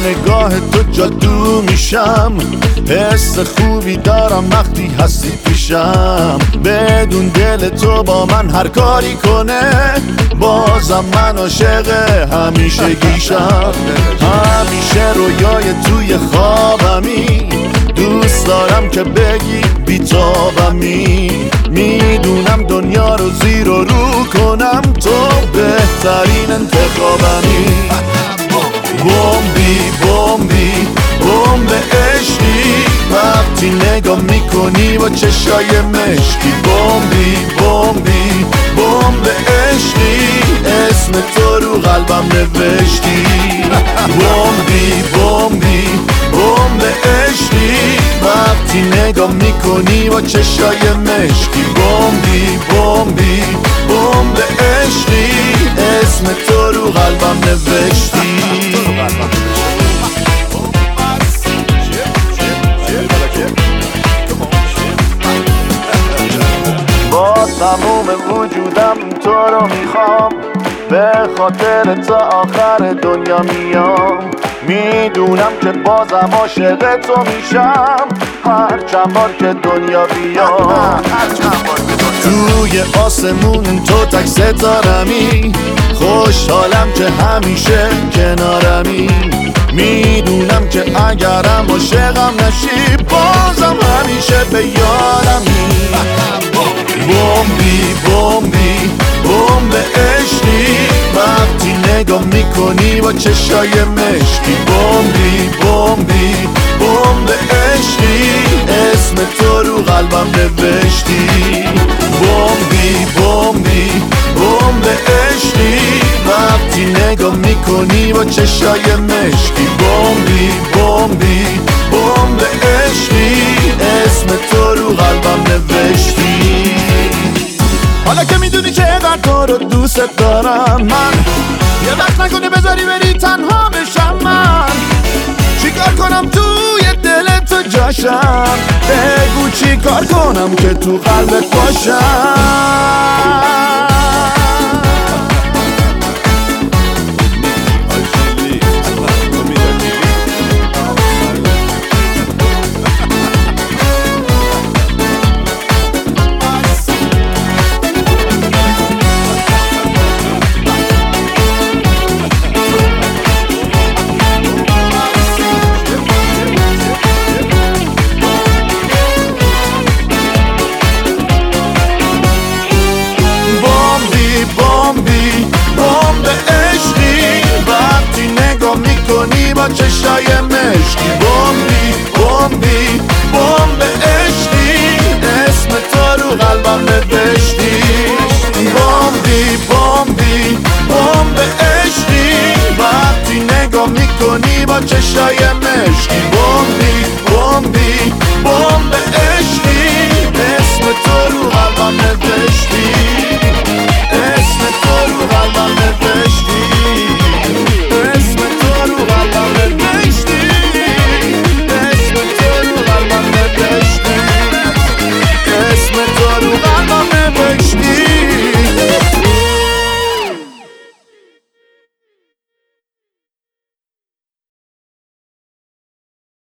نگاه تو جادو میشم، حس خوبی دارم وقتی هستی پیشم. بدون دل تو با من هر کاری کنه، بازم من عاشق همیشه گیشم. همیشه رویای توی خوابمی، دوست دارم که بگی بیتابمی. میدونم دنیا رو زیر و رو کنم، تو بهترین انتخابمی. بمبی بمبی بمب عشقی، وقتی نگاه میکنی با چشای مشکی. بمبی بمبی بمب عشقی، اسم تو رو قلبم نوشتی. بمبی بمبی بمب عشقی، وقتی نگاه میکنی با چشای مشکی. بمبی بمبی بمب عشقی، اسم تو رو قلبم نوشتی. با تموم وجودم تو رو میخوام، به خاطر تا آخر دنیا میام. میدونم که بازم عاشق تو میشم، هر چند بار که دنیا بیام. توی آسمون تو تک ستارمی، خوشحالم که همیشه کنارمی. میدونم که اگرم عاشقم نشی، بازم همیشه به یارمی. بمبی بمبی بمب عشقی، وقتی نگاه میکنی با چشای مشکی. بمبی بمبی بمب عشقی، اسم تو رو قلبم نوشتی. بمبی بمبی بمب عشقی، وقتی نگاه میکنی با چشای مشکی. بمبی بمبی بمب عشقی، اسم تو رو قلبم نوشتی. حالا که میدونی چقدر تو رو دوست دارم من، یه وقت نکنی بذاری بری تنها بشم من. چیکار کنم توی دل تو جاشم، بگو چیکار کنم که تو قلبت باشم. با چشای مشکی. بمبی بمبی بمب عشقی، اسم تو رو قلبم نوشتی. بمبی بمبی بمب عشقی، وقتی نگاه میکنی با چشای مشکی. بمبی بمبی